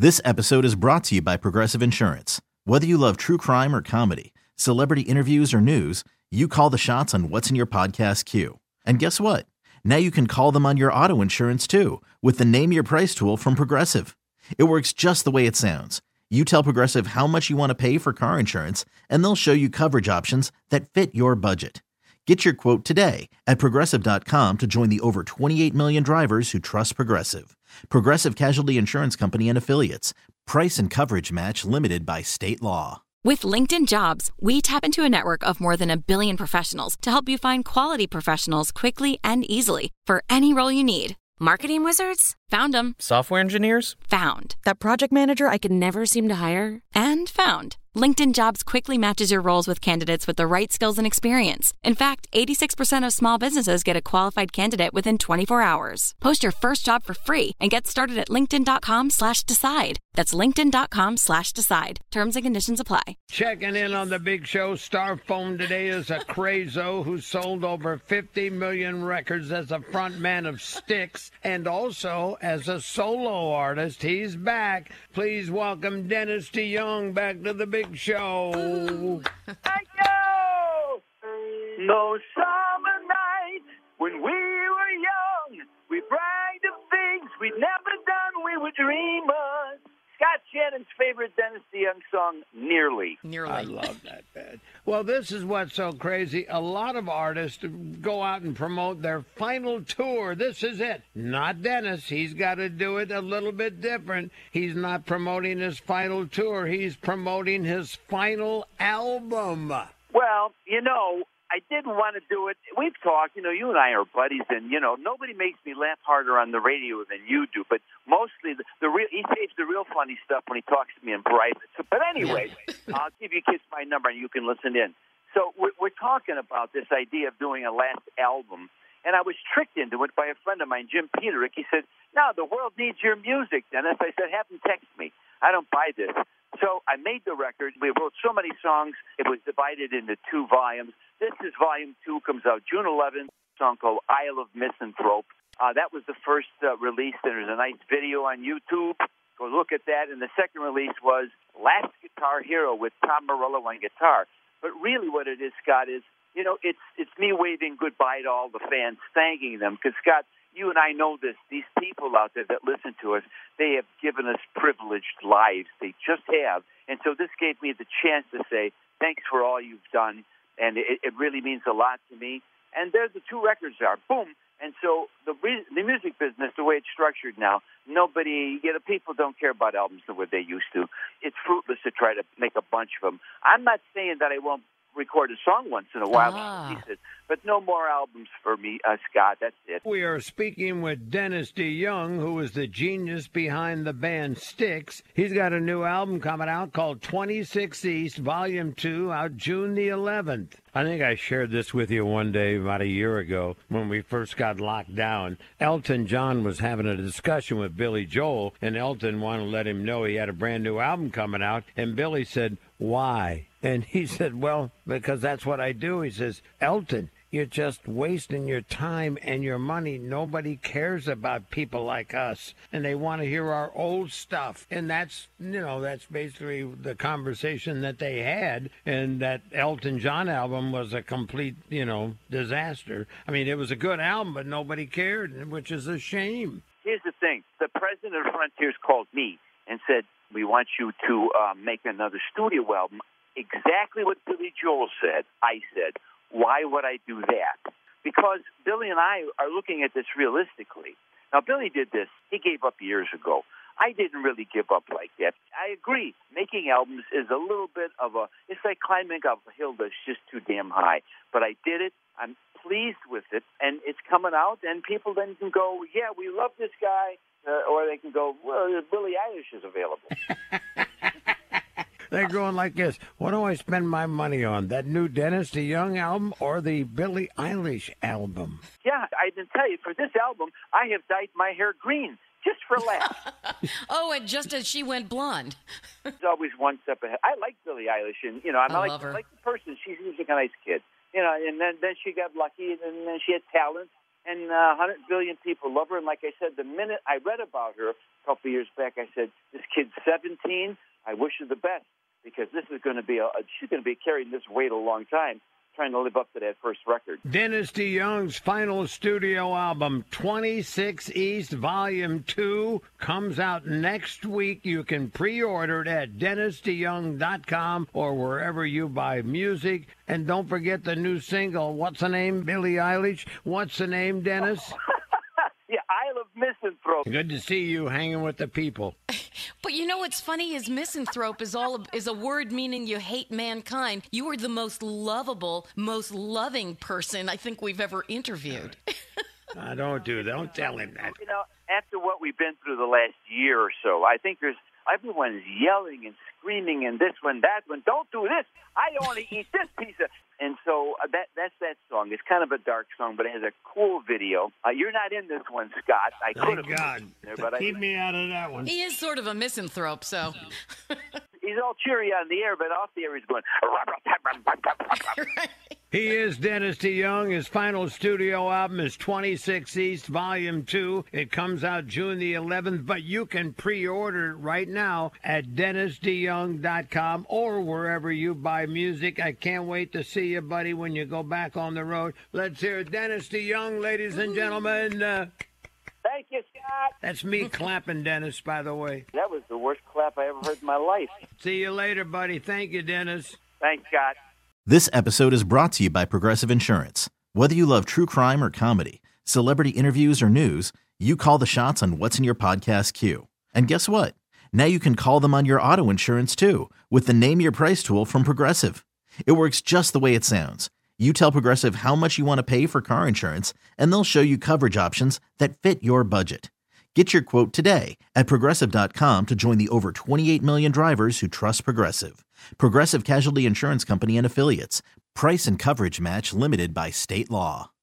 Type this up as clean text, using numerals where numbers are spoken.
This episode is brought to you by Progressive Insurance. Whether you love true crime or comedy, celebrity interviews or news, you call the shots on what's in your podcast queue. And guess what? Now you can call them on your auto insurance too with the Name Your Price tool from Progressive. It works just the way it sounds. You tell Progressive how much you want to pay for car insurance, and they'll show you coverage options that fit your budget. Get your quote today at Progressive.com to join the over 28 million drivers who trust Progressive. Progressive Casualty Insurance Company and Affiliates. Price and coverage match limited by state law. With LinkedIn Jobs, we tap into a network of more than 1 billion professionals to help you find quality professionals quickly and easily for any role you need. Marketing wizards? Found them. Software engineers? Found. That project manager I could never seem to hire? And found. LinkedIn Jobs quickly matches your roles with candidates with the right skills and experience. In fact, 86% of small businesses get a qualified candidate within 24 hours. Post your first job for free and get started at linkedin.com/decide. That's linkedin.com/decide. Terms and conditions apply. Checking in on the big show, star phone today is a crazo who sold over 50 million records as a frontman of Styx and also as a solo artist. He's back. Please welcome Dennis DeYoung back to the big show. Thank you. No summer night when we were young, we bragged of things we'd never done. We were dreamers. Scott Shannon's favorite Dennis DeYoung song, Nearly. I love that band. Well, this is what's so crazy. A lot of artists go out and promote their final tour. This is it. Not Dennis. He's got to do it a little bit different. He's not promoting his final tour. He's promoting his final album. Well, I didn't want to do it. We've talked, you and I are buddies, and, nobody makes me laugh harder on the radio than you do. But mostly, he saves the real funny stuff when he talks to me in private. But anyway, I'll give you kids my number, and you can listen in. So we're talking about this idea of doing a last album, and I was tricked into it by a friend of mine, Jim Peterick. He said, "No, the world needs your music, Dennis." I said, "Have him text me. I don't buy this." So I made the record. We wrote so many songs, it was divided into 2 volumes. This is volume 2, comes out June 11th, a song called Isle of Misanthrope. That was the first release. There's a nice video on YouTube. Go look at that. And the second release was Last Guitar Hero with Tom Morello on guitar. But really what it is, Scott, is, it's me waving goodbye to all the fans, thanking them. Because, Scott, you and I know this. These people out there that listen to us, they have given us privileged lives. They just have. And so this gave me the chance to say, thanks for all you've done. And it really means a lot to me. And there the 2 records are. Boom. And so the music business, the way it's structured now, people don't care about albums the way they used to. It's fruitless to try to make a bunch of them. I'm not saying that I won't record a song once in a while, but no more albums for me, Scott. That's it. We are speaking with Dennis DeYoung, who is the genius behind the band Styx. He's got a new album coming out called 26 East, Volume 2, out June the 11th. I think I shared this with you one day about a year ago when we first got locked down. Elton John was having a discussion with Billy Joel, and Elton wanted to let him know he had a brand new album coming out, and Billy said, "Why?" And he said, "Well, because that's what I do." He says, "Elton, you're just wasting your time and your money. Nobody cares about people like us, and they want to hear our old stuff." And that's basically the conversation that they had. And that Elton John album was a complete, disaster. I mean, it was a good album, but nobody cared, which is a shame. Here's the thing. The president of Frontiers called me and said, "We want you to make another studio album." Exactly what Billy Joel said, I said. Why would I do that? Because Billy and I are looking at this realistically. Now, Billy did this. He gave up years ago. I didn't really give up like that. I agree. Making albums is a little bit of it's like climbing up a hill that's just too damn high. But I did it. I'm pleased with it. And it's coming out. And people then can go, "Yeah, we love this guy." Or they can go, "Well, Billie Eilish is available." They're going like this. What do I spend my money on? That new Dennis DeYoung album or the Billie Eilish album? Yeah, I didn't tell you. For this album, I have dyed my hair green just for laughs. And just as she went blonde. She's always one step ahead. I like Billie Eilish, and I like the person. She's a nice kid. And then she got lucky, and then she had talent. and 100 billion people love her. And like I said, the minute I read about her a couple of years back, I said, this kid's 17. I wish her the best, because this is going to be she's going to be carrying this weight a long time, trying to live up to that first record. Dennis DeYoung's final studio album, 26 East Volume 2, comes out next week. You can pre-order it at DennisDeYoung.com or wherever you buy music. And don't forget the new single, what's the name, Billie Eilish? What's the name, Dennis? Yeah, Isle of Misanthrope. Good to see you hanging with the people. But you know what's funny is misanthrope is a word meaning you hate mankind. You are the most lovable, most loving person I think we've ever interviewed. Don't tell him that. You know, after what we've been through the last year or so, I think everyone's yelling and screaming and this one, that one. Don't do this. I don't want to eat this piece of. And so that's that song. It's kind of a dark song, but it has a cool video. You're not in this one, Scott. I could have. Thank God. There, but Keep me out of that one. He is sort of a misanthrope, so. He's all cheery on the air, but off the air he's going. He is Dennis DeYoung. His final studio album is 26 East Volume 2. It comes out June the 11th, but you can pre-order it right now at DennisDeYoung.com or wherever you buy music. I can't wait to see you, buddy, when you go back on the road. Let's hear Dennis DeYoung, ladies and gentlemen. Thank you, Scott. That's me clapping, Dennis, by the way. That was the worst clap I ever heard in my life. See you later, buddy. Thank you, Dennis. Thanks, Scott. This episode is brought to you by Progressive Insurance. Whether you love true crime or comedy, celebrity interviews or news, you call the shots on what's in your podcast queue. And guess what? Now you can call them on your auto insurance too with the Name Your Price tool from Progressive. It works just the way it sounds. You tell Progressive how much you want to pay for car insurance, and they'll show you coverage options that fit your budget. Get your quote today at Progressive.com to join the over 28 million drivers who trust Progressive. Progressive Casualty Insurance Company and Affiliates. Price and coverage match limited by state law.